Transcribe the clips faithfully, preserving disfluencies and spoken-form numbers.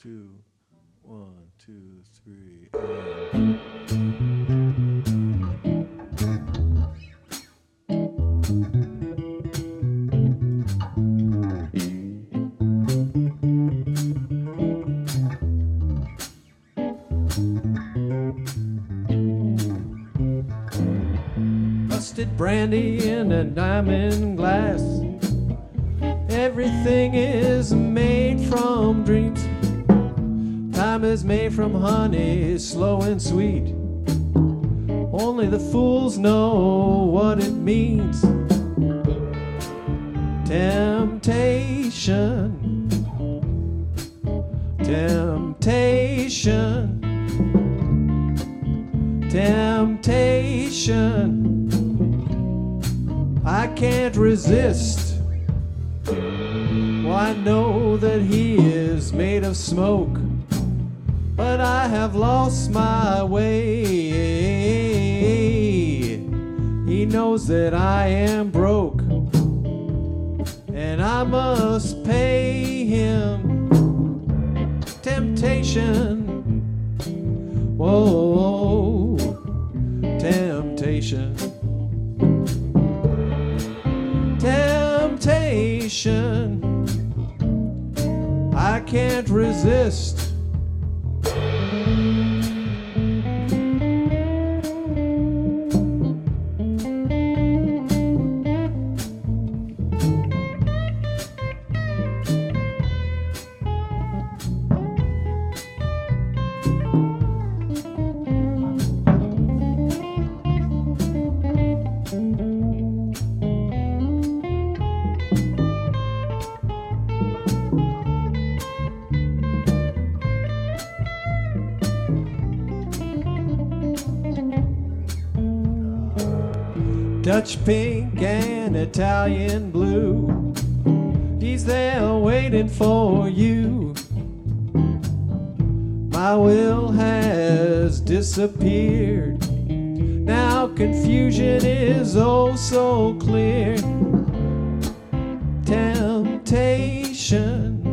two, one, two, three. And... Busted brandy in a diamond glass. Everything is made from dreams. Time is made from honey, slow and sweet. Only the fools know what it means. Temptation, temptation, temptation. I can't resist. Well, I know that he is made of smoke, but I have lost my way. He knows that I am broke, and I must pay him. Temptation, whoa, temptation. Temptation, I can't resist. Dutch pink and Italian blue, he's there waiting for you. My will has disappeared. Now confusion is oh so clear. Temptation,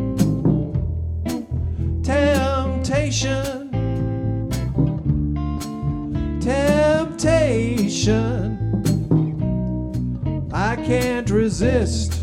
temptation, temptation. I can't resist.